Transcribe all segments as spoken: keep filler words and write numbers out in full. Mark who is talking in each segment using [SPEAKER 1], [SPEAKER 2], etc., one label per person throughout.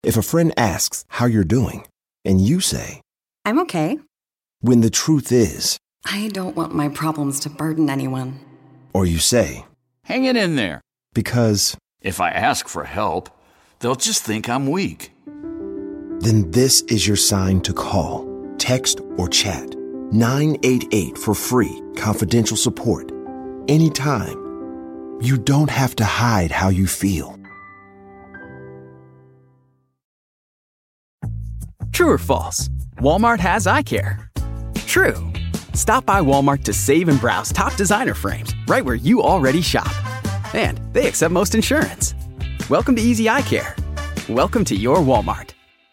[SPEAKER 1] If a friend asks how you're doing, and you say,
[SPEAKER 2] I'm okay.
[SPEAKER 1] When the truth is,
[SPEAKER 2] I don't want my problems to burden anyone.
[SPEAKER 1] Or you say,
[SPEAKER 3] Hang it in there.
[SPEAKER 1] Because
[SPEAKER 3] if I ask for help, they'll just think I'm weak.
[SPEAKER 1] Then this is your sign to call, text, or chat nine eight eight for free, confidential support. Anytime. You don't have to hide how you feel.
[SPEAKER 4] True or false? Walmart has eye care. True. Stop by Walmart to save and browse top designer frames right where you already shop. And they accept most insurance. Welcome to Easy Eye Care. Welcome to your Walmart.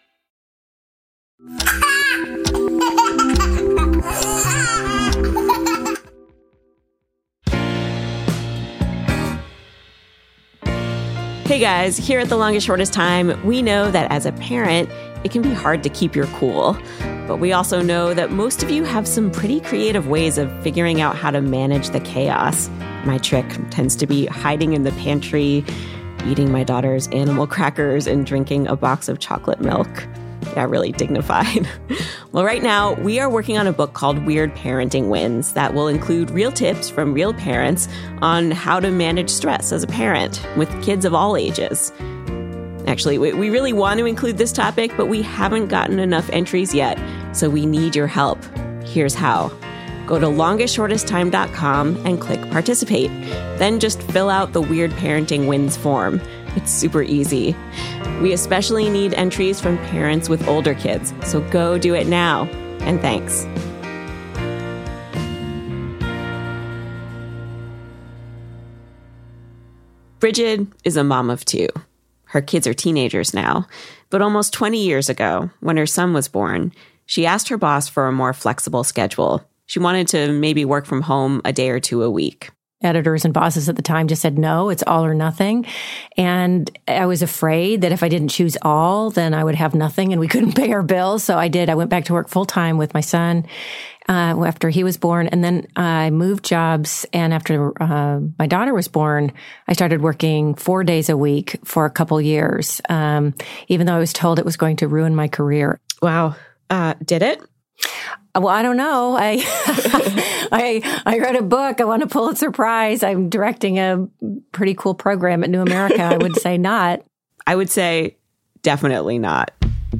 [SPEAKER 5] Hey guys, here at The Longest Shortest Time, we know that as a parent, it can be hard to keep your cool. But we also know that most of you have some pretty creative ways of figuring out how to manage the chaos. My trick tends to be hiding in the pantry, eating my daughter's animal crackers, and drinking a box of chocolate milk. Yeah, really dignified. Well, right now, we are working on a book called Weird Parenting Wins that will include real tips from real parents on how to manage stress as a parent with kids of all ages. Actually, we, we really want to include this topic, but we haven't gotten enough entries yet, so we need your help. Here's how. Go to longest shortest time dot com and click participate. Then just fill out the Weird Parenting Wins form. It's super easy. We especially need entries from parents with older kids, so go do it now. And thanks. Bridget is a mom of two. Her kids are teenagers now, but almost twenty years ago, when her son was born, she asked her boss for a more flexible schedule. She wanted to maybe work from home a day or two a week.
[SPEAKER 6] Editors and bosses at the time just said, no, it's all or nothing. And I was afraid that if I didn't choose all, then I would have nothing and we couldn't pay our bills. So I did. I went back to work full time with my son uh, after he was born. And then I moved jobs. And after uh, my daughter was born, I started working four days a week for a couple years, um, even though I was told it was going to ruin my career.
[SPEAKER 5] Wow. Uh, did it?
[SPEAKER 6] Well, I don't know. I, I, I read a book. I won a Pulitzer Prize. I'm directing a pretty cool program at New America. I would say not.
[SPEAKER 5] I would say definitely not.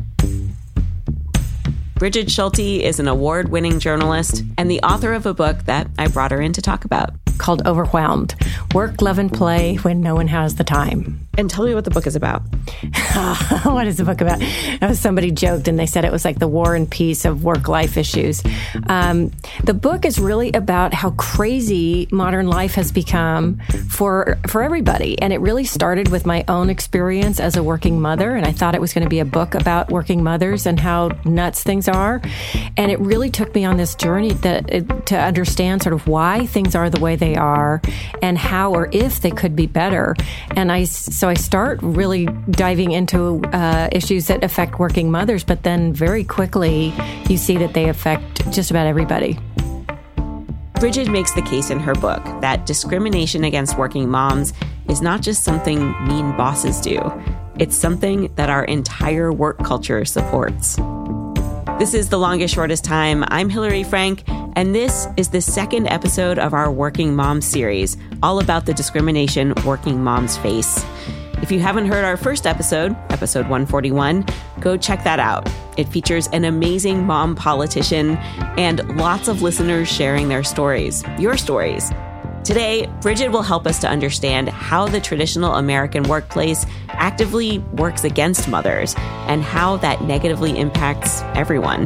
[SPEAKER 5] Bridget Schulte is an award-winning journalist and the author of a book that I brought her in to talk about.
[SPEAKER 6] Called Overwhelmed. Work, Love, and Play When No One Has the Time.
[SPEAKER 5] And tell me what the book is about.
[SPEAKER 6] What is the book about? Somebody joked and they said it was like the War and Peace of work-life issues. Um, the book is really about how crazy modern life has become for for everybody. And it really started with my own experience as a working mother. And I thought it was going to be a book about working mothers and how nuts things are. And it really took me on this journey that, to understand sort of why things are the way they are and how or if they could be better. And I, so I start really diving into uh, issues that affect working mothers, but then very quickly you see that they affect just about everybody.
[SPEAKER 5] Bridget makes the case in her book that discrimination against working moms is not just something mean bosses do. It's something that our entire work culture supports. This is The Longest Shortest Time. I'm Hillary Frank, and this is the second episode of our Working Moms series, all about the discrimination working moms face. If you haven't heard our first episode, episode one forty-one, go check that out. It features an amazing mom politician and lots of listeners sharing their stories, your stories. Today, Bridget will help us to understand how the traditional American workplace actively works against mothers and how that negatively impacts everyone.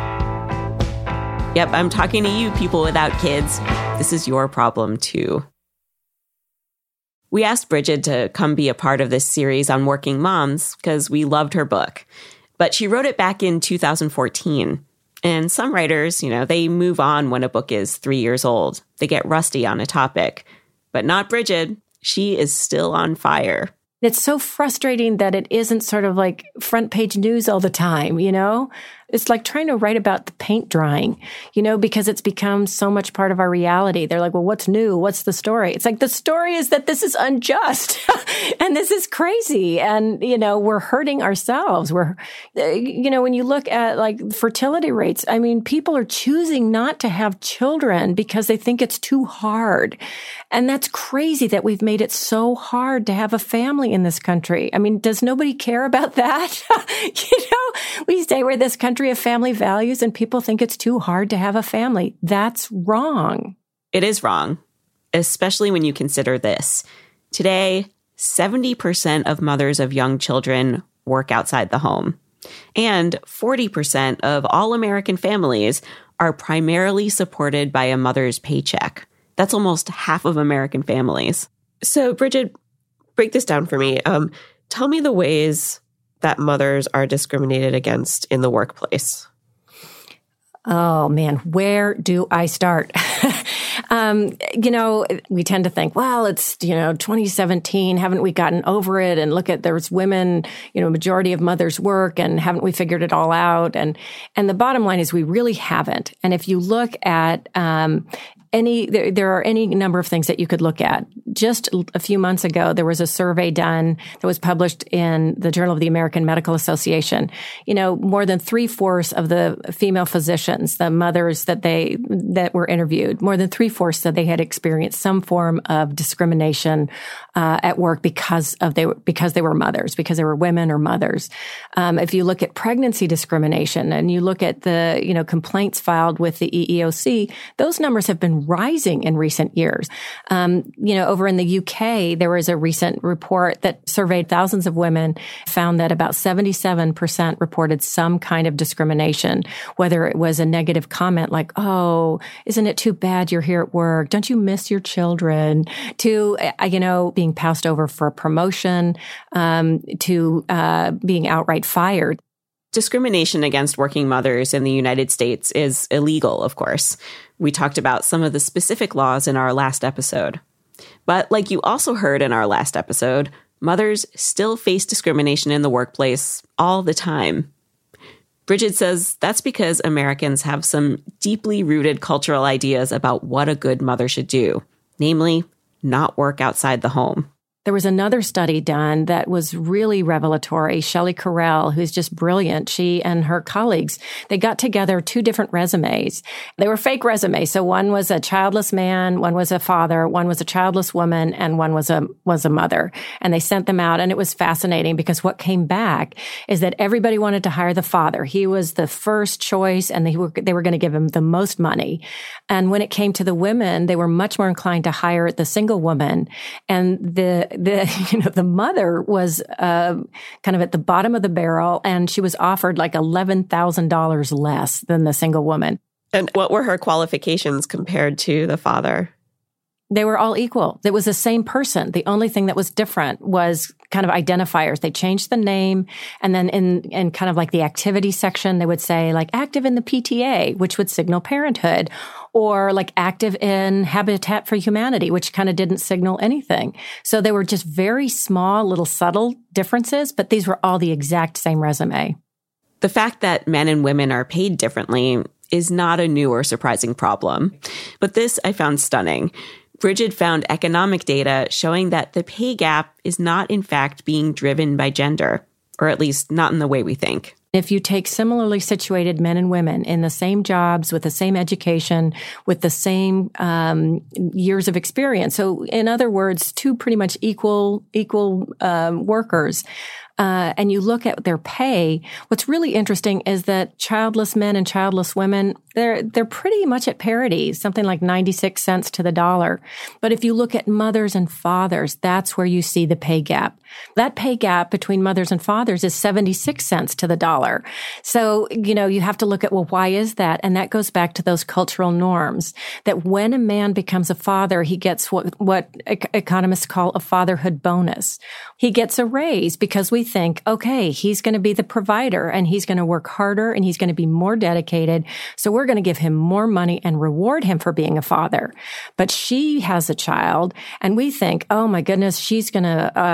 [SPEAKER 5] Yep, I'm talking to you, people without kids. This is your problem, too. We asked Bridget to come be a part of this series on working moms because we loved her book. But she wrote it back in two thousand fourteen. And some writers, you know, they move on when a book is three years old. They get rusty on a topic. But not Bridget. She is still on fire.
[SPEAKER 6] It's so frustrating that it isn't sort of like front page news all the time, you know? It's like trying to write about the paint drying, you know, because it's become so much part of our reality. They're like, well, what's new? What's the story? It's like, the story is that this is unjust and this is crazy. And, you know, we're hurting ourselves. We're, you know, when you look at like fertility rates, I mean, people are choosing not to have children because they think it's too hard. And that's crazy that we've made it so hard to have a family in this country. I mean, does nobody care about that? You know, we say we're this country of family values and people think it's too hard to have a family. That's wrong.
[SPEAKER 5] It is wrong, especially when you consider this. Today, seventy percent of mothers of young children work outside the home. And forty percent of all American families are primarily supported by a mother's paycheck. That's almost half of American families.
[SPEAKER 7] So, Bridget, break this down for me. Um, tell me the ways that mothers are discriminated against in the workplace.
[SPEAKER 6] Oh, man, where do I start? um, you know, we tend to think, well, it's, you know, twenty seventeen. Haven't we gotten over it? And look at, there's women, you know, majority of mothers work, and haven't we figured it all out? And, and the bottom line is we really haven't. And if you look at, um, Any, there, there are any number of things that you could look at. Just a few months ago, there was a survey done that was published in the Journal of the American Medical Association. You know, more than three-fourths of the female physicians, the mothers that they, that were interviewed, more than three-fourths that they had experienced some form of discrimination, uh, at work because of they, because they were mothers, because they were women or mothers. Um, if you look at pregnancy discrimination and you look at the, you know, complaints filed with the E E O C, those numbers have been rising in recent years. Um, you know, over in the U K, there was a recent report that surveyed thousands of women, found that about seventy-seven percent reported some kind of discrimination, whether it was a negative comment like, oh, isn't it too bad you're here at work? Don't you miss your children? To, uh, you know, being passed over for a promotion, um, to uh, being outright fired.
[SPEAKER 5] Discrimination against working mothers in the United States is illegal, of course. We talked about some of the specific laws in our last episode. But like you also heard in our last episode, mothers still face discrimination in the workplace all the time. Bridget says that's because Americans have some deeply rooted cultural ideas about what a good mother should do, namely, not work outside the home.
[SPEAKER 6] There was another study done that was really revelatory. Shelley Carell, who's just brilliant, she and her colleagues, they got together two different resumes. They were fake resumes. So one was a childless man, one was a father, one was a childless woman, and one was a was a mother. And they sent them out, and it was fascinating because what came back is that everybody wanted to hire the father. He was the first choice, and they were they were going to give him the most money. And when it came to the women, they were much more inclined to hire the single woman, and the The, you know, the mother was uh, kind of at the bottom of the barrel, and she was offered like eleven thousand dollars less than the single woman.
[SPEAKER 7] And what were her qualifications compared to the father?
[SPEAKER 6] They were all equal. It was the same person. The only thing that was different was kind of identifiers. They changed the name, and then in, in kind of like the activity section, they would say like active in the P T A, which would signal parenthood, or like active in Habitat for Humanity, which kind of didn't signal anything. So they were just very small, little subtle differences, but these were all the exact same resume.
[SPEAKER 5] The fact that men and women are paid differently is not a new or surprising problem. But this I found stunning. Bridget found economic data showing that the pay gap is not, in fact, being driven by gender, or at least not in the way we think.
[SPEAKER 6] If you take similarly situated men and women in the same jobs, with the same education, with the same um, years of experience, so in other words, two pretty much equal equal um, workers, uh, and you look at their pay, what's really interesting is that childless men and childless women, they're they're pretty much at parity, something like ninety-six cents to the dollar. But if you look at mothers and fathers, that's where you see the pay gap. That pay gap between mothers and fathers is seventy-six cents to the dollar. So, you know, you have to look at, well, why is that? And that goes back to those cultural norms that when a man becomes a father, he gets what, what economists call a fatherhood bonus. He gets a raise because we think, okay, he's going to be the provider and he's going to work harder and he's going to be more dedicated. So we're going to give him more money and reward him for being a father. But she has a child and we think, oh my goodness, she's going to uh,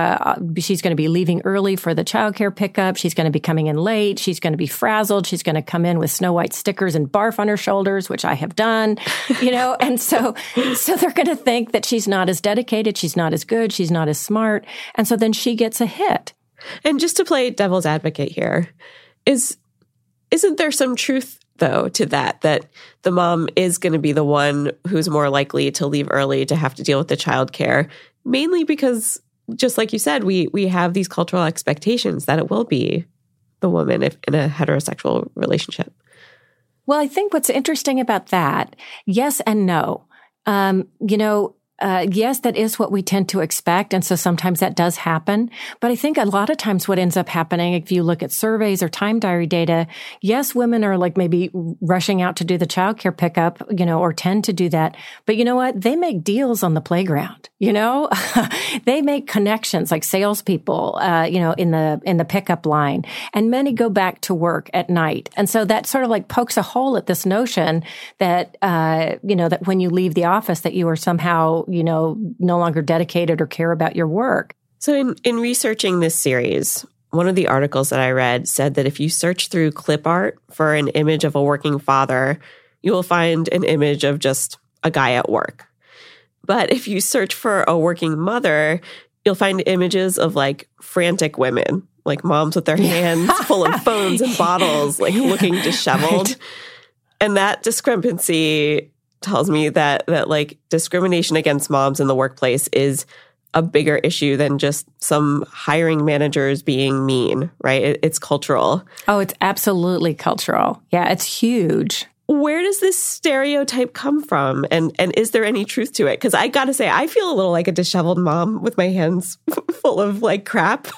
[SPEAKER 6] she's going to be leaving early for the childcare pickup. She's going to be coming in late. She's going to be frazzled. She's going to come in with Snow White stickers and barf on her shoulders, which I have done, you know, and so, so they're going to think that she's not as dedicated. She's not as good. She's not as smart. And so then she gets a hit.
[SPEAKER 7] And just to play devil's advocate here, is, isn't there some truth though, to that, that the mom is going to be the one who's more likely to leave early to have to deal with the childcare, mainly because, just like you said, we we have these cultural expectations that it will be the woman if in a heterosexual relationship.
[SPEAKER 6] Well, I think what's interesting about that, yes and no. Um, you know, Uh, yes, that is what we tend to expect. And so sometimes that does happen. But I think a lot of times what ends up happening, if you look at surveys or time diary data, yes, women are like maybe rushing out to do the childcare pickup, you know, or tend to do that. But you know what? They make deals on the playground, you know, they make connections like salespeople, uh, you know, in the, in the pickup line, and many go back to work at night. And so that sort of like pokes a hole at this notion that, uh, you know, that when you leave the office that you are somehow, you know, no longer dedicated or care about your work.
[SPEAKER 7] So in, in researching this series, one of the articles that I read said that if you search through clip art for an image of a working father, you will find an image of just a guy at work. But if you search for a working mother, you'll find images of like frantic women, like moms with their hands full of phones and bottles, like looking disheveled. Right. And that discrepancy tells me that that like discrimination against moms in the workplace is a bigger issue than just some hiring managers being mean, right? It, it's cultural.
[SPEAKER 6] Oh, it's absolutely cultural. Yeah, it's huge.
[SPEAKER 7] Where does this stereotype come from? And and is there any truth to it? Because I got to say, I feel a little like a disheveled mom with my hands full of like crap.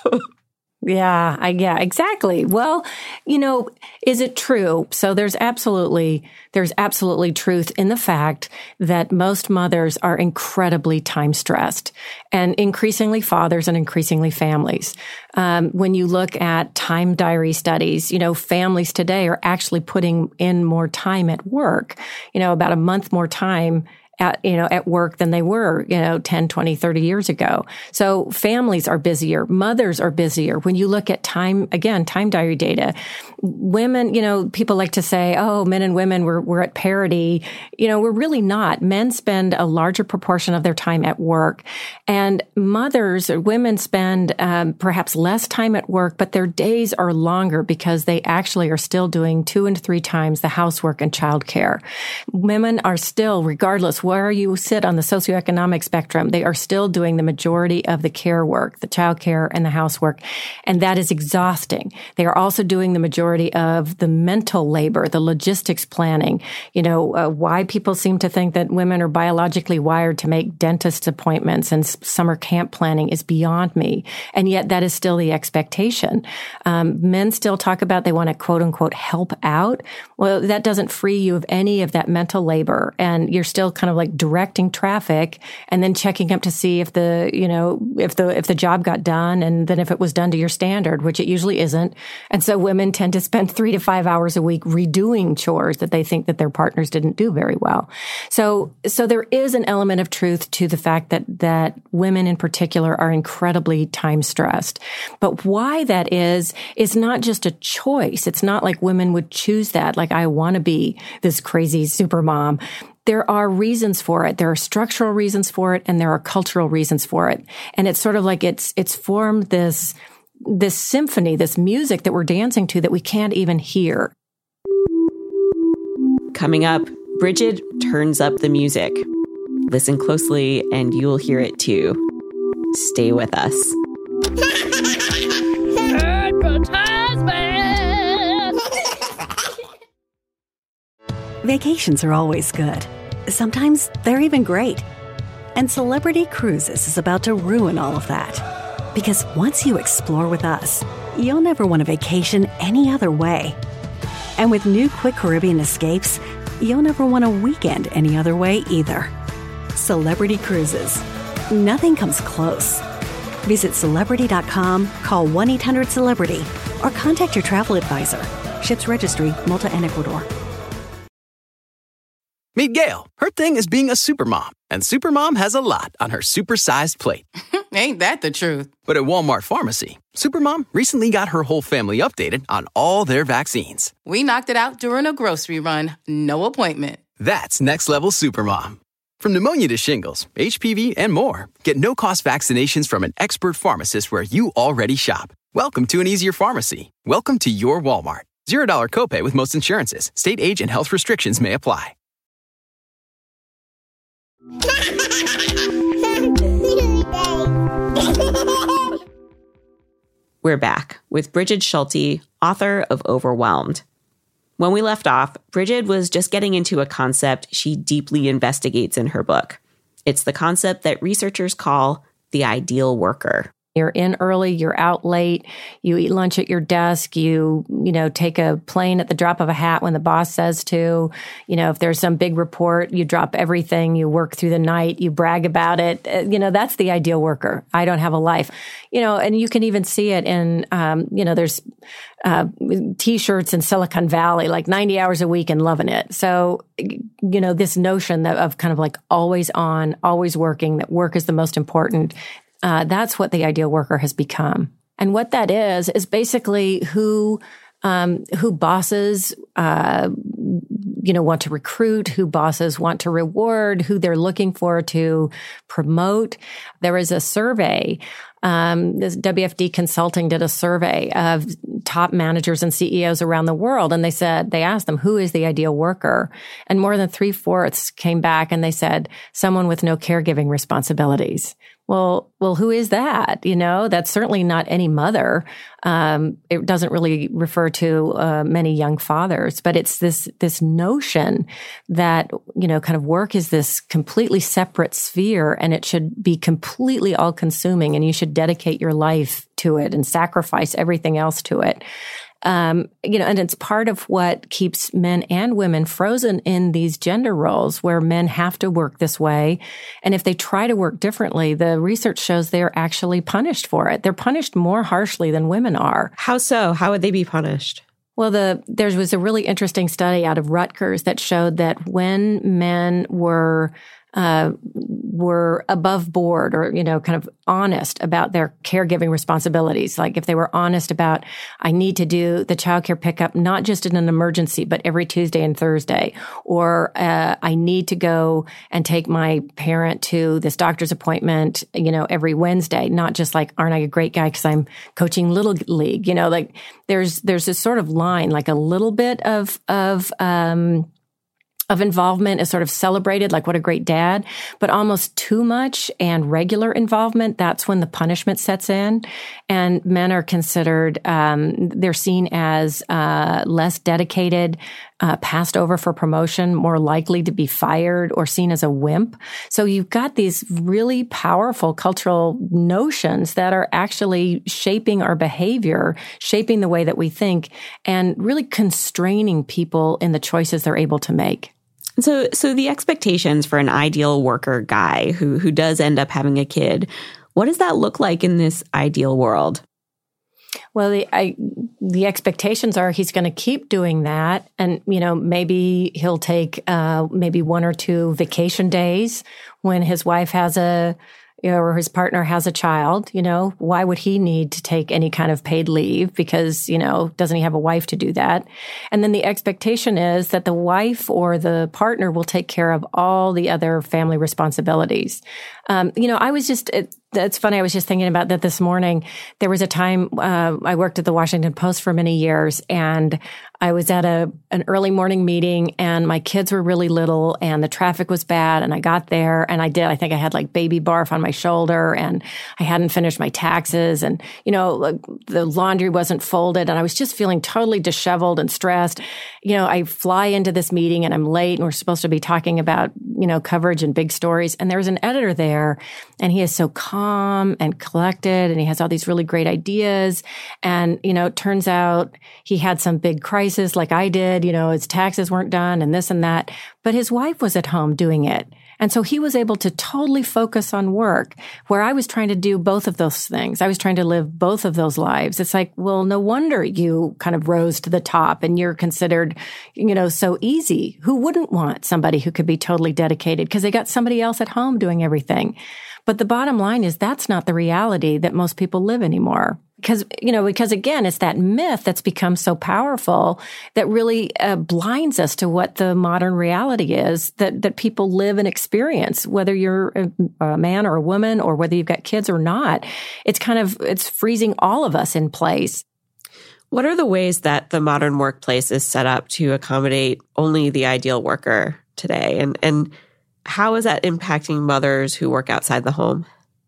[SPEAKER 6] Yeah, I, yeah, exactly. Well, you know, is it true? So there's absolutely, there's absolutely truth in the fact that most mothers are incredibly time stressed, and increasingly fathers and increasingly families. Um, when you look at time diary studies, you know, families today are actually putting in more time at work, you know, about a month more time at, you know, at work than they were, you know, ten, twenty, thirty years ago. So families are busier. Mothers are busier. When you look at time, again, time diary data, women, you know, people like to say, oh, men and women, we're, we're at parity. You know, we're really not. Men spend a larger proportion of their time at work, and mothers or women spend um, perhaps less time at work, but their days are longer because they actually are still doing two and three times the housework and childcare. Women are still, regardless where you sit on the socioeconomic spectrum, they are still doing the majority of the care work, the child care and the housework. And that is exhausting. They are also doing the majority of the mental labor, the logistics planning. You know, uh, why people seem to think that women are biologically wired to make dentist appointments and summer camp planning is beyond me. And yet that is still the expectation. Um, men still talk about they want to quote unquote help out. Well, that doesn't free you of any of that mental labor. And you're still kind of like directing traffic and then checking up to see if the, you know, if the, if the job got done, and then if it was done to your standard, which it usually isn't. And so women tend to spend three to five hours a week redoing chores that they think that their partners didn't do very well. So, so there is an element of truth to the fact that, that women in particular are incredibly time stressed. But why that is, is not just a choice. It's not like women would choose that. Like, I want to be this crazy super mom. There are reasons for it. There are structural reasons for it, and there are cultural reasons for it. And it's sort of like it's it's formed this this symphony, this music that we're dancing to that we can't even hear.
[SPEAKER 5] Coming up, Bridget turns up the music. Listen closely and you'll hear it too. Stay with us.
[SPEAKER 8] Vacations are always good. Sometimes they're even great. And Celebrity Cruises is about to ruin all of that. Because once you explore with us, you'll never want a vacation any other way. And with new Quick Caribbean Escapes, you'll never want a weekend any other way either. Celebrity Cruises. Nothing comes close. Visit Celebrity dot com, call one eight hundred celebrity, or contact your travel advisor. Ships Registry, Malta and Ecuador.
[SPEAKER 4] Meet Gail. Her thing is being a supermom, and supermom has a lot on her supersized plate.
[SPEAKER 9] Ain't that the truth?
[SPEAKER 4] But at Walmart Pharmacy, supermom recently got her whole family updated on all their vaccines.
[SPEAKER 9] We knocked it out during a grocery run. No appointment.
[SPEAKER 4] That's next level supermom. From pneumonia to shingles, H P V, and more, get no-cost vaccinations from an expert pharmacist where you already shop. Welcome to an easier pharmacy. Welcome to your Walmart. Zero dollar copay with most insurances. State age and health restrictions may apply.
[SPEAKER 5] We're back with Brigid Schulte, author of Overwhelmed. When we left off, Brigid was just getting into a concept she deeply investigates in her book. It's the concept that researchers call the ideal worker.
[SPEAKER 6] You're in early, you're out late, you eat lunch at your desk, you, you know, take a plane at the drop of a hat when the boss says to, you know, if there's some big report, you drop everything, you work through the night, you brag about it. Uh, you know, that's the ideal worker. I don't have a life, you know, and you can even see it in, um, you know, there's uh, T-shirts in Silicon Valley, like ninety hours a week and loving it. So, you know, this notion that of kind of like always on, always working, that work is the most important. Uh, that's what the ideal worker has become. And what that is, is basically who, um, who bosses, uh, you know, want to recruit, who bosses want to reward, who they're looking for to promote. There is a survey. Um, this W F D Consulting did a survey of top managers and C E Os around the world. And they said, they asked them, who is the ideal worker? And more than three fourths came back and they said, someone with no caregiving responsibilities. Well, well, who is that? You know, that's certainly not any mother. Um, it doesn't really refer to uh, many young fathers, but it's this this notion that, you know, kind of work is this completely separate sphere, and it should be completely all-consuming, and you should dedicate your life to it and sacrifice everything else to it. Um, you know, and it's part of what keeps men and women frozen in these gender roles where men have to work this way. And if they try to work differently, the research shows they're actually punished for it. They're punished more harshly than women are.
[SPEAKER 5] How so? How would they be punished?
[SPEAKER 6] Well, the there was a really interesting study out of Rutgers that showed that when men were uh, were above board or, you know, kind of honest about their caregiving responsibilities. Like if they were honest about, I need to do the childcare pickup, not just in an emergency, but every Tuesday and Thursday, or uh, I need to go and take my parent to this doctor's appointment, you know, every Wednesday, not just like, aren't I a great guy because I'm coaching Little League, you know, like there's, there's this sort of line, like a little bit of, of, um, of involvement is sort of celebrated, like what a great dad, but almost too much and regular involvement, that's when the punishment sets in. And men are considered, um, they're seen as uh, less dedicated, uh, passed over for promotion, more likely to be fired or seen as a wimp. So you've got these really powerful cultural notions that are actually shaping our behavior, shaping the way that we think, and really constraining people in the choices they're able to make.
[SPEAKER 5] So, so the expectations for an ideal worker guy who who does end up having a kid, what does that look like in this ideal world?
[SPEAKER 6] Well, the I, the expectations are he's going to keep doing that, and you know maybe he'll take uh, maybe one or two vacation days when his wife has a. You know, or his partner has a child, you know, why would he need to take any kind of paid leave? Because, you know, doesn't he have a wife to do that? And then the expectation is that the wife or the partner will take care of all the other family responsibilities. Um, you know, I was just, it, it's funny. I was just thinking about that this morning. There was a time, uh, I worked at the Washington Post for many years, and I was at a, an early morning meeting, and my kids were really little and the traffic was bad. And I got there and I did, I think I had like baby barf on my shoulder, and I hadn't finished my taxes, and, you know, the laundry wasn't folded, and I was just feeling totally disheveled and stressed. You know, I fly into this meeting and I'm late, and we're supposed to be talking about, you know, coverage and big stories. And there's an editor there, and he is so calm and collected, and he has all these really great ideas. And, you know, it turns out he had some big crisis like I did, you know, his taxes weren't done and this and that, but his wife was at home doing it. And so he was able to totally focus on work, where I was trying to do both of those things. I was trying to live both of those lives. It's like, well, no wonder you kind of rose to the top and you're considered, you know, so easy. Who wouldn't want somebody who could be totally dedicated because they got somebody else at home doing everything? But the bottom line is that's not the reality that most people live anymore. Because, you know, because again, it's that myth that's become so powerful that really uh, blinds us to what the modern reality is that, that people live and experience, whether you're a, a man or a woman or whether you've got kids or not. It's kind of, it's freezing all of us in place.
[SPEAKER 7] What are the ways that the modern workplace is set up to accommodate only the ideal worker today? And, and how is that impacting mothers who work outside the home?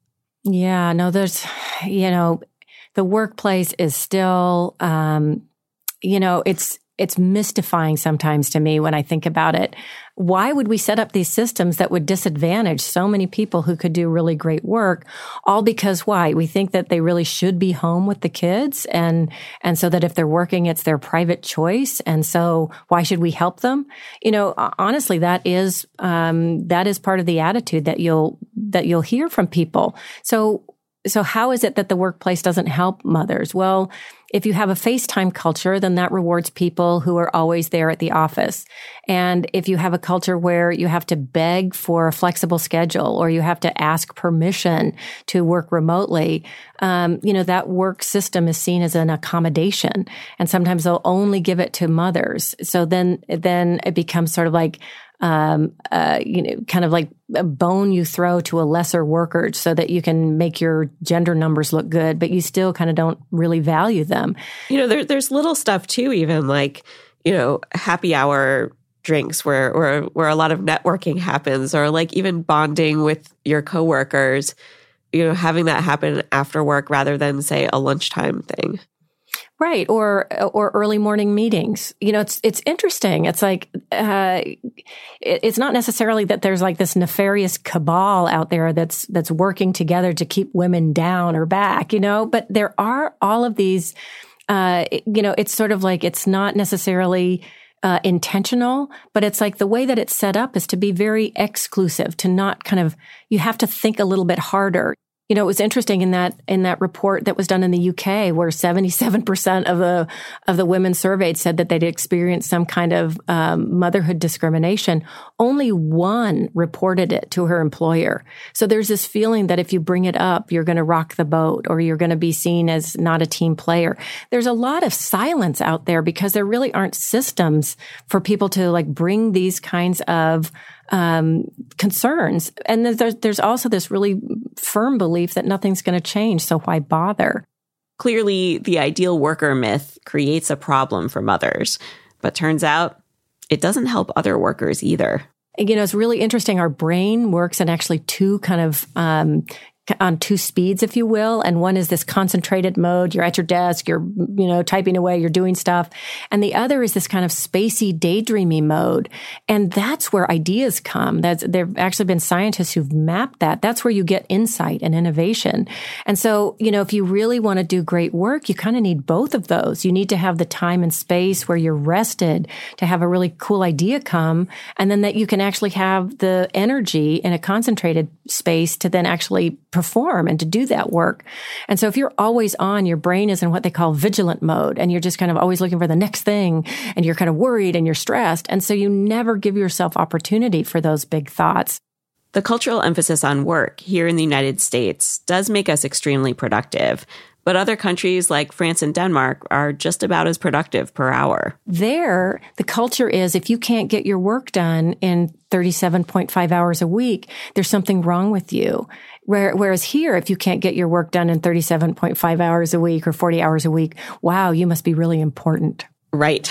[SPEAKER 6] Yeah, no, there's, you know, the workplace is still, um, you know, it's it's mystifying sometimes to me when I think about it. Why would we set up these systems that would disadvantage so many people who could do really great work? All because why? We think that they really should be home with the kids, and and so that if they're working, it's their private choice. And so why should we help them? You know, honestly, that is um, that is part of the attitude that you'll that you'll hear from people. So. So how is it that the workplace doesn't help mothers? Well, if you have a FaceTime culture, then that rewards people who are always there at the office. And if you have a culture where you have to beg for a flexible schedule or you have to ask permission to work remotely, um, you know, that work system is seen as an accommodation. And sometimes they'll only give it to mothers. So then, then it becomes sort of like, Um, uh, you know, kind of like a bone you throw to a lesser worker so that you can make your gender numbers look good, but you still kind of don't really value them.
[SPEAKER 7] You know, there, there's little stuff too, even like, you know, happy hour drinks where, where, where a lot of networking happens, or like even bonding with your coworkers, you know, having that happen after work rather than say a lunchtime thing.
[SPEAKER 6] Right. Or, or early morning meetings. You know, it's, it's interesting. It's like, uh, it, it's not necessarily that there's like this nefarious cabal out there that's, that's working together to keep women down or back, you know, but there are all of these, uh, you know, it's sort of like, it's not necessarily Uh, intentional, but it's like the way that it's set up is to be very exclusive, to not kind of, you have to think a little bit harder. You know, it was interesting in that, in that report that was done in the U K where seventy-seven percent of the, of the women surveyed said that they'd experienced some kind of, um, motherhood discrimination. Only one reported it to her employer. So there's this feeling that if you bring it up, you're going to rock the boat or you're going to be seen as not a team player. There's a lot of silence out there because there really aren't systems for people to like bring these kinds of Um, concerns. And there's, there's also this really firm belief that nothing's going to change, so why bother?
[SPEAKER 5] Clearly, the ideal worker myth creates a problem for mothers, but turns out it doesn't help other workers either.
[SPEAKER 6] You know, it's really interesting. Our brain works in actually two kind of um on two speeds, if you will. And one is this concentrated mode. You're at your desk, you're, you know, typing away, you're doing stuff. And the other is this kind of spacey, daydreamy mode. And that's where ideas come. That's, there have actually been scientists who've mapped that. That's where you get insight and innovation. And so, you know, if you really want to do great work, you kind of need both of those. You need to have the time and space where you're rested to have a really cool idea come. And then that you can actually have the energy in a concentrated space to then actually perform and to do that work. And so if you're always on, your brain is in what they call vigilant mode, and you're just kind of always looking for the next thing, and you're kind of worried and you're stressed. And so you never give yourself opportunity for those big thoughts.
[SPEAKER 5] The cultural emphasis on work here in the United States does make us extremely productive. But other countries like France and Denmark are just about as productive per hour.
[SPEAKER 6] There, the culture is if you can't get your work done in thirty-seven point five hours a week, there's something wrong with you. Whereas here, if you can't get your work done in thirty-seven point five hours a week or forty hours a week, wow, you must be really important.
[SPEAKER 7] Right.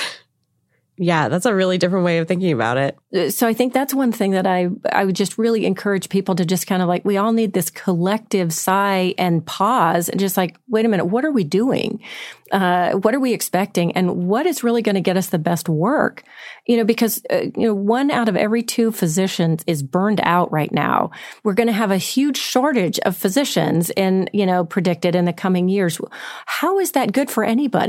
[SPEAKER 7] Yeah, that's a really different way of thinking about it.
[SPEAKER 6] So I think that's one thing that I I would just really encourage people to just kind of like, we all need this collective sigh and pause and just like, wait a minute, what are we doing? Uh, what are we expecting? And what is really going to get us the best work? You know, because, uh, you know, one out of every two physicians is burned out right now. We're going to have a huge shortage of physicians in, you know, predicted in the coming years. How is that good for anybody?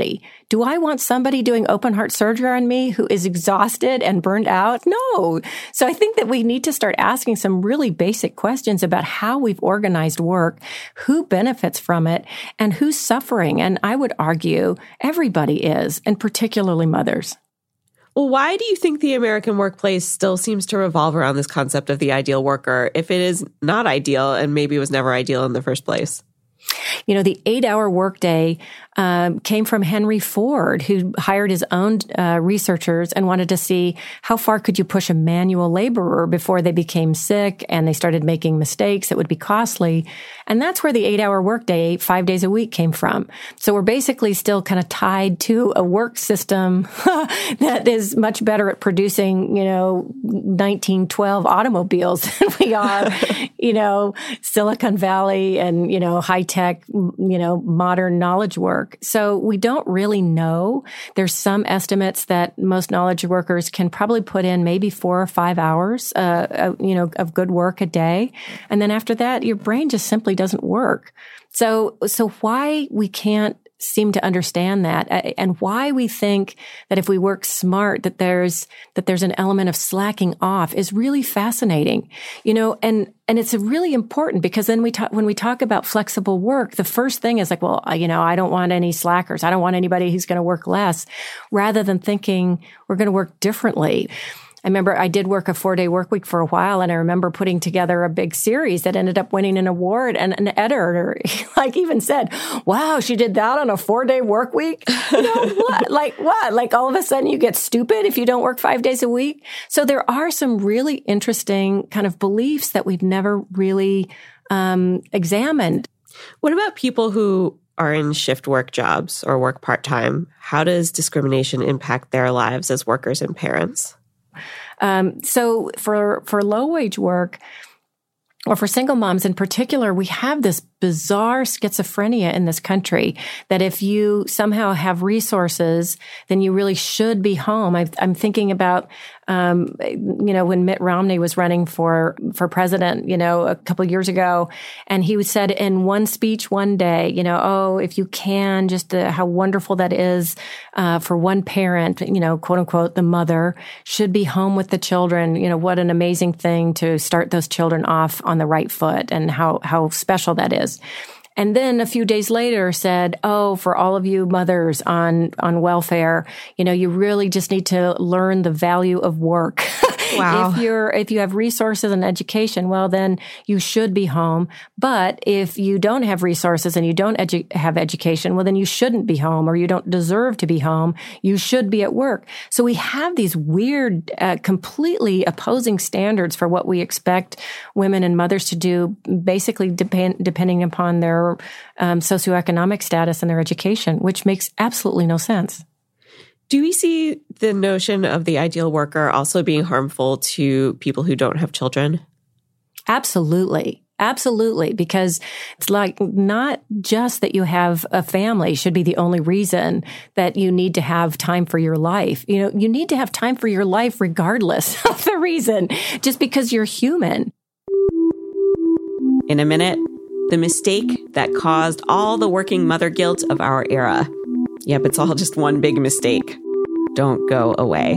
[SPEAKER 6] Do I want somebody doing open heart surgery on me who is exhausted and burned out? No. So I think that we need to start asking some really basic questions about how we've organized work, who benefits from it, and who's suffering. And I would argue everybody is, and particularly mothers.
[SPEAKER 7] Well, why do you think the American workplace still seems to revolve around this concept of the ideal worker if it is not ideal and maybe was never ideal in the first place?
[SPEAKER 6] You know, the eight-hour workday um, came from Henry Ford, who hired his own uh, researchers and wanted to see how far could you push a manual laborer before they became sick and they started making mistakes that would be costly. And that's where the eight-hour workday, five days a week, came from. So we're basically still kind of tied to a work system that is much better at producing, you know, nineteen twelve automobiles than we are, you know, Silicon Valley and, you know, high-tech, you know, modern knowledge work. So we don't really know. There's some estimates that most knowledge workers can probably put in maybe four or five hours, uh, uh, you know, of good work a day. And then after that, your brain just simply doesn't work. So, so why we can't seem to understand that, and why we think that if we work smart, that there's, that there's an element of slacking off is really fascinating, you know, and, and it's really important because then we talk, when we talk about flexible work, the first thing is like, well, you know, I don't want any slackers. I don't want anybody who's going to work less, rather than thinking we're going to work differently. I remember I did work a four-day work week for a while, and I remember putting together a big series that ended up winning an award, and an editor like even said, wow, she did that on a four-day work week? You know, what? Like what? Like all of a sudden you get stupid if you don't work five days a week? So there are some really interesting kind of beliefs that we've never really um, examined.
[SPEAKER 7] What about people who are in shift work jobs or work part-time? How does discrimination impact their lives as workers and parents?
[SPEAKER 6] Um, so for, for low wage work, or for single moms in particular, we have this bizarre schizophrenia in this country that if you somehow have resources, then you really should be home. I've, I'm thinking about, um, you know, when Mitt Romney was running for, for president, you know, a couple of years ago, and he said in one speech one day, you know, oh, if you can, just uh, how wonderful that is, uh, for one parent, you know, quote unquote, the mother should be home with the children. You know, what an amazing thing to start those children off on the right foot, and how, how special that is. And then a few days later said, oh, for all of you mothers on, on welfare, you know, you really just need to learn the value of work. Wow. If you're, if you have resources and education, well, then you should be home. But if you don't have resources and you don't edu- have education, well, then you shouldn't be home, or you don't deserve to be home. You should be at work. So we have these weird, uh, completely opposing standards for what we expect women and mothers to do, basically depend, depending upon their um, socioeconomic status and their education, which makes absolutely no sense.
[SPEAKER 7] Do we see the notion of the ideal worker also being harmful to people who don't have children?
[SPEAKER 6] Absolutely. Absolutely. Because it's like not just that you have a family should be the only reason that you need to have time for your life. You know, you need to have time for your life regardless of the reason, just because you're human.
[SPEAKER 7] In a minute, the mistake that caused all the working mother guilt of our era. Yep, it's all just one big mistake. Don't go away.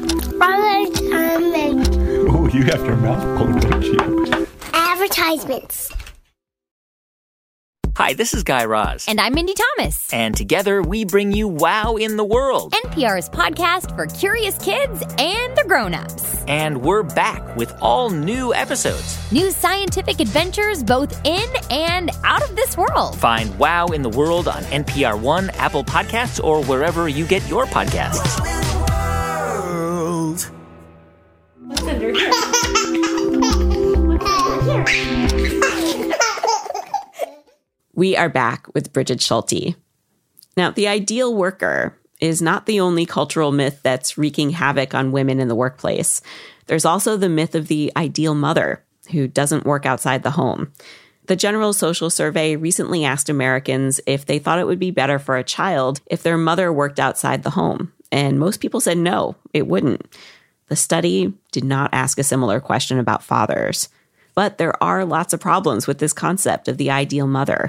[SPEAKER 10] Oh, you have your mouth full, don't you?
[SPEAKER 11] Advertisements.
[SPEAKER 12] Hi, this is Guy Raz.
[SPEAKER 13] And I'm Mindy Thomas.
[SPEAKER 12] And together we bring you Wow in the World,
[SPEAKER 13] N P R's podcast for curious kids and the grown-ups.
[SPEAKER 12] And we're back with all new episodes.
[SPEAKER 13] New scientific adventures both in and out of this world.
[SPEAKER 12] Find Wow in the World on N P R One, Apple Podcasts, or wherever you get your podcasts.
[SPEAKER 11] Wow in the world.
[SPEAKER 13] What's under here? What's under here?
[SPEAKER 7] We are back with Brigid Schulte. Now, the ideal worker is not the only cultural myth that's wreaking havoc on women in the workplace. There's also the myth of the ideal mother who doesn't work outside the home. The General Social Survey recently asked Americans if they thought it would be better for a child if their mother worked outside the home, and most people said no, it wouldn't. The study did not ask a similar question about fathers. But there are lots of problems with this concept of the ideal mother.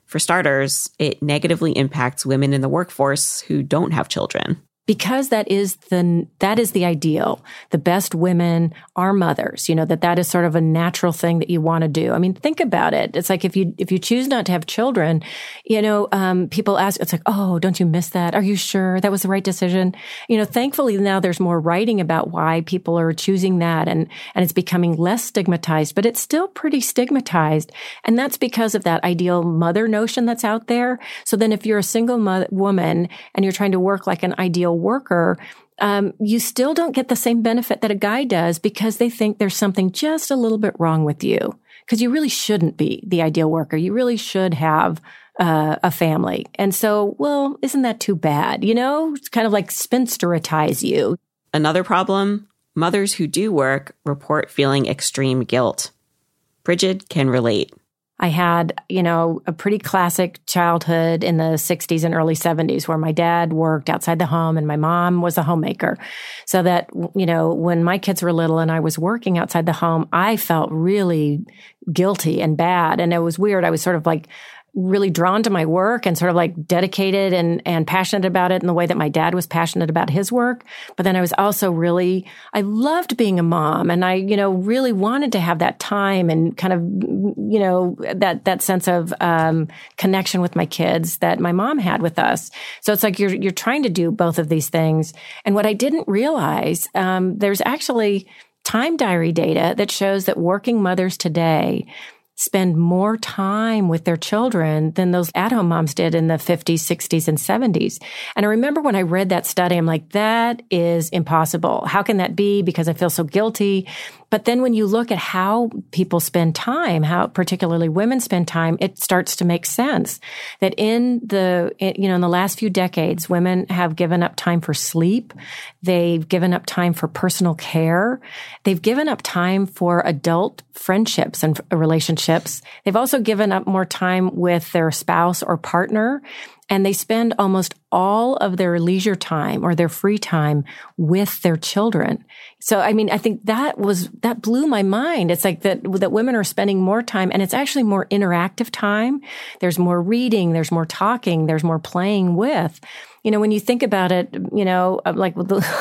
[SPEAKER 5] For starters, it negatively impacts women in the workforce who don't have children.
[SPEAKER 6] Because that is the that is the ideal. The best women are mothers. You know, that that is sort of a natural thing that you want to do. I mean, think about it. It's like if you if you choose not to have children, you know, um, people ask, it's like, oh, don't you miss that? Are you sure that was the right decision? You know, thankfully now there's more writing about why people are choosing that, and and it's becoming less stigmatized, but it's still pretty stigmatized, and that's because of that ideal mother notion that's out there. So then, if you're a single mo- woman and you're trying to work like an ideal worker, um, you still don't get the same benefit that a guy does because they think there's something just a little bit wrong with you. Because you really shouldn't be the ideal worker. You really should have uh, a family. And so, well, isn't that too bad? You know, it's kind of like spinsteritize you.
[SPEAKER 5] Another problem, mothers who do work report feeling extreme guilt. Bridget can relate.
[SPEAKER 6] I had, you know, a pretty classic childhood in the sixties and early seventies where my dad worked outside the home and my mom was a homemaker. So that, you know, when my kids were little and I was working outside the home, I felt really guilty and bad. And it was weird. I was sort of like really drawn to my work and sort of like dedicated and, and passionate about it in the way that my dad was passionate about his work. But then I was also really, I loved being a mom, and I, you know, really wanted to have that time and kind of, you know, that, that sense of, um, connection with my kids that my mom had with us. So it's like you're, you're trying to do both of these things. And what I didn't realize, um, there's actually time diary data that shows that working mothers today spend more time with their children than those at-home moms did in the fifties, sixties, and seventies. And I remember when I read that study, I'm like, that is impossible. How can that be? Because I feel so guilty. But then when you look at how people spend time, how particularly women spend time, it starts to make sense that in the, you know, in the last few decades, women have given up time for sleep. They've given up time for personal care. They've given up time for adult friendships and relationships. They've also given up more time with their spouse or partner. And they spend almost all of their leisure time or their free time with their children. So, I mean, I think that was, that blew my mind. It's like that, that women are spending more time, and it's actually more interactive time. There's more reading, there's more talking, there's more playing with. You know, when you think about it, you know, like,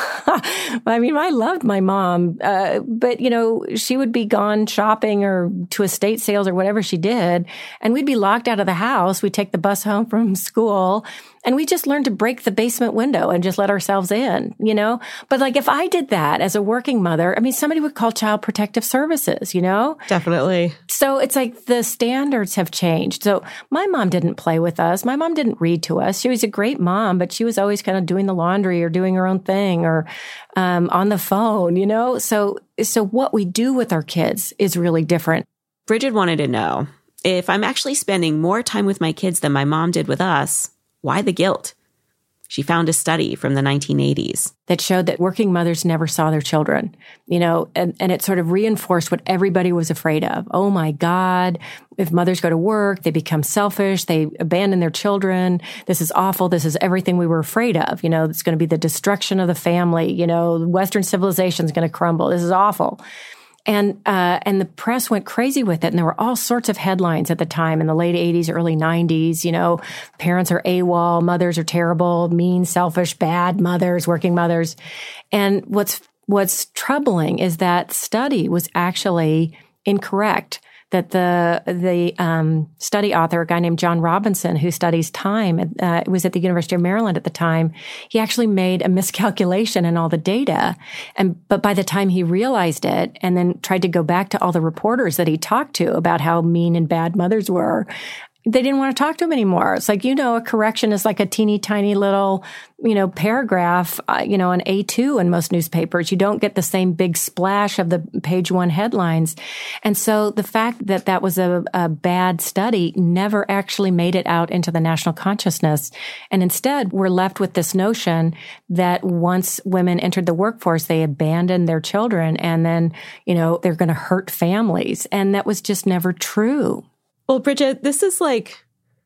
[SPEAKER 6] I mean, I loved my mom, uh, but, you know, she would be gone shopping or to estate sales or whatever she did, and we'd be locked out of the house. We'd take the bus home from school, and we just learned to break the basement window and just let ourselves in, you know? But like, if I did that as a working mother, I mean, somebody would call Child Protective Services, you know?
[SPEAKER 7] Definitely.
[SPEAKER 6] So it's like the standards have changed. So my mom didn't play with us. My mom didn't read to us. She was a great mom, but she was always kind of doing the laundry or doing her own thing or um, on the phone, you know? So, so what we do with our kids is really different.
[SPEAKER 5] Bridget wanted to know, if I'm actually spending more time with my kids than my mom did with us, why the guilt? She found a study from the nineteen eighties
[SPEAKER 6] that showed that working mothers never saw their children, you know, and, and it sort of reinforced what everybody was afraid of. Oh my God, if mothers go to work, they become selfish, they abandon their children. This is awful. This is everything we were afraid of. You know, it's going to be the destruction of the family. You know, Western civilization is going to crumble. This is awful. And, uh, and the press went crazy with it. And there were all sorts of headlines at the time in the late eighties, early nineties, you know, parents are AWOL, mothers are terrible, mean, selfish, bad mothers, working mothers. And what's, what's troubling is that study was actually incorrect. That the the um, study author, a guy named John Robinson, who studies time, uh, was at the University of Maryland at the time. He actually made a miscalculation in all the data, and but by the time he realized it, and then tried to go back to all the reporters that he talked to about how mean and bad mothers were, they didn't want to talk to him anymore. It's like, you know, a correction is like a teeny tiny little, you know, paragraph, uh, you know, an A two in most newspapers. You don't get the same big splash of the page one headlines. And so the fact that that was a, a bad study never actually made it out into the national consciousness. And instead, we're left with this notion that once women entered the workforce, they abandoned their children and then, you know, they're going to hurt families. And that was just never true.
[SPEAKER 7] Well, Bridget, this is like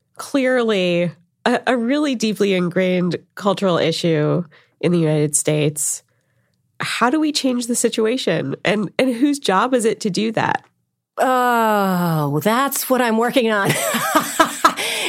[SPEAKER 7] clearly a, a really deeply ingrained cultural issue in the United States. How do we change the situation? And and whose job is it to do that?
[SPEAKER 6] Oh, that's what I'm working on.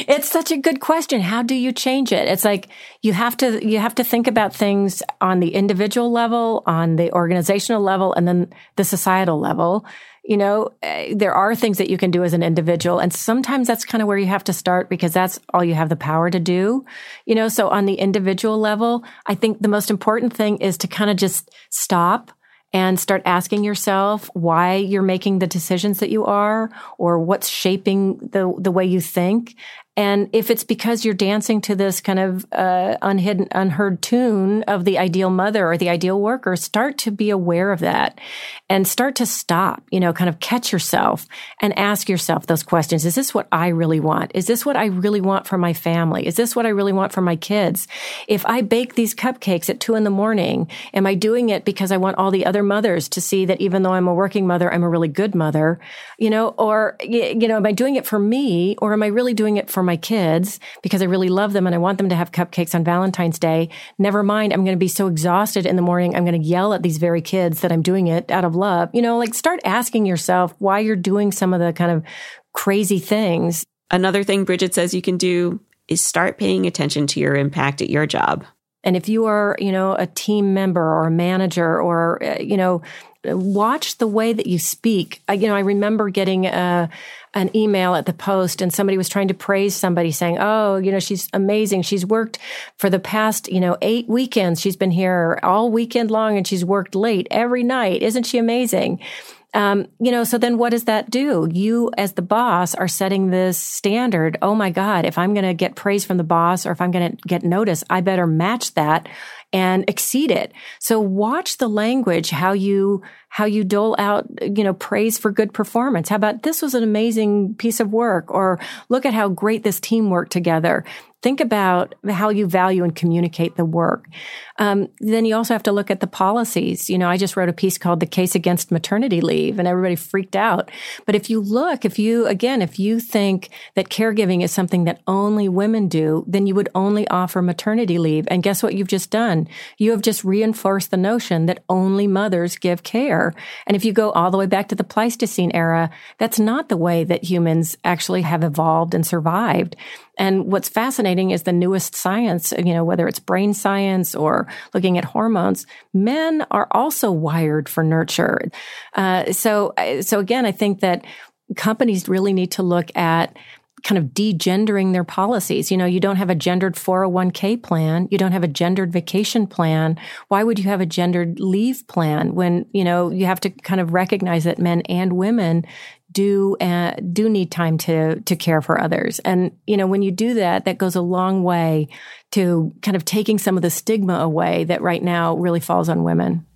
[SPEAKER 6] It's such a good question. How do you change it? It's like you have to you have to think about things on the individual level, on the organizational level, and then the societal level. You know, there are things that you can do as an individual, and sometimes that's kind of where you have to start because that's all you have the power to do. You know, so on the individual level, I think the most important thing is to kind of just stop and start asking yourself why you're making the decisions that you are, or what's shaping the the way you think. And if it's because you're dancing to this kind of uh, unhidden, unheard tune of the ideal mother or the ideal worker, start to be aware of that and start to stop, you know, kind of catch yourself and ask yourself those questions. Is this what I really want? Is this what I really want for my family? Is this what I really want for my kids? If I bake these cupcakes at two in the morning, am I doing it because I want all the other mothers to see that even though I'm a working mother, I'm a really good mother, you know, or, you know, am I doing it for me, or am I really doing it for my kids because I really love them and I want them to have cupcakes on Valentine's Day? Never mind, I'm going to be so exhausted in the morning, I'm going to yell at these very kids that I'm doing it out of love. You know, like start asking yourself why you're doing some of the kind of crazy things.
[SPEAKER 5] Another thing Bridget says you can do is start paying attention to your impact at your job.
[SPEAKER 6] And if you are, you know, a team member or a manager or, uh, you know, watch the way that you speak. I, you know, I remember getting a, an email at the Post and somebody was trying to praise somebody saying, oh, you know, she's amazing. She's worked for the past, you know, eight weekends. She's been here all weekend long and she's worked late every night. Isn't she amazing? Um, you know, so then what does that do? You as the boss are setting this standard. Oh my God, if I'm going to get praise from the boss or if I'm going to get notice, I better match that and exceed it. So watch the language, how you, how you dole out, you know, praise for good performance. How about this was an amazing piece of work, or look at how great this team worked together. Think about how you value and communicate the work. Um, then you also have to look at the policies. You know, I just wrote a piece called The Case Against Maternity Leave, and everybody freaked out. But if you look, if you, again, if you think that caregiving is something that only women do, then you would only offer maternity leave. And guess what you've just done? You have just reinforced the notion that only mothers give care. And if you go all the way back to the Pleistocene era, that's not the way that humans actually have evolved and survived. And what's fascinating is the newest science, you know, whether it's brain science or looking at hormones, men are also wired for nurture. Uh, so, so again, I think that companies really need to look at kind of de-gendering their policies. You know, you don't have a gendered four oh one k plan. You don't have a gendered vacation plan. Why would you have a gendered leave plan when, you know, you have to kind of recognize that men and women do uh, do need time to to care for others. And, you know, when you do that, that goes a long way to kind of taking some of the stigma away that right now really falls on women.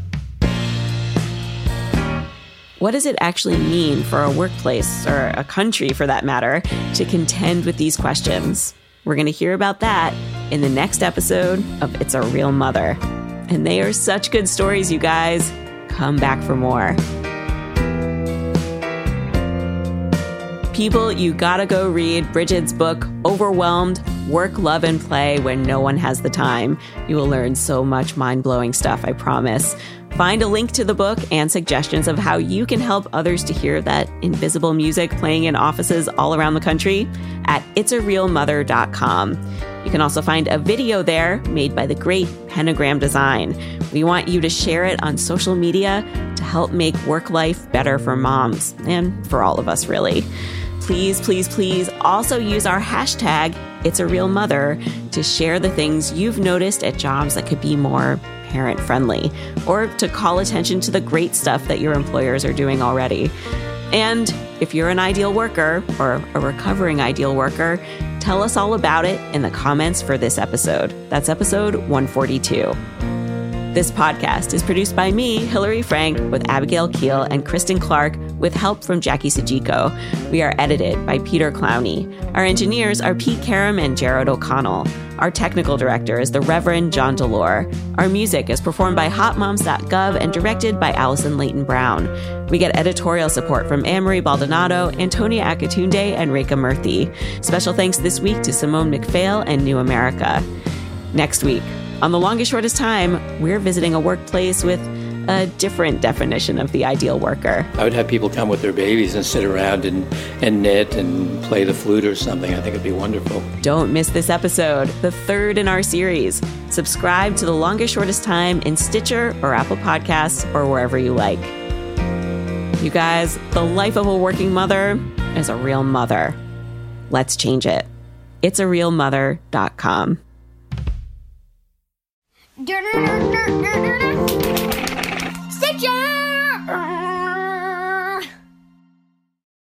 [SPEAKER 5] What does it actually mean for a workplace, or a country for that matter, to contend with these questions? We're going to hear about that in the next episode of It's a Real Mother. And they are such good stories, you guys. Come back for more. People, you gotta go read Bridget's book, Overwhelmed, Work, Love, and Play When No One Has the Time. You will learn so much mind-blowing stuff, I promise. Find a link to the book and suggestions of how you can help others to hear that invisible music playing in offices all around the country at its a real mother dot com. You can also find a video there made by the great Pentagram Design. We want you to share it on social media to help make work life better for moms and for all of us, really. Please, please, please also use our hashtag, It's a Real Mother, to share the things you've noticed at jobs that could be more parent-friendly, or to call attention to the great stuff that your employers are doing already. And if you're an ideal worker or a recovering ideal worker, tell us all about it in the comments for this episode. That's episode one forty-two. This podcast is produced by me, Hillary Frank, with Abigail Keel and Kristen Clark, with help from Jackie Sajiko. We are edited by Peter Clowney. Our engineers are Pete Karam and Jared O'Connell. Our technical director is the Reverend John Delore. Our music is performed by hot moms dot gov and directed by Allison Leighton Brown. We get editorial support from Anne-Marie Baldonado, Antonia Akatunde, and Reka Murthy. Special thanks this week to Simone McPhail and New America. Next week, on The Longest Shortest Time, we're visiting a workplace with a different definition of the ideal worker.
[SPEAKER 14] I would have people come with their babies and sit around and, and knit and play the flute or something. I think it'd be wonderful.
[SPEAKER 5] Don't miss this episode, the third in our series. Subscribe to The Longest Shortest Time in Stitcher or Apple Podcasts or wherever you like. You guys, the life of a working mother is a real mother. Let's change it. It's a real mother dot com.
[SPEAKER 11] Stitcher!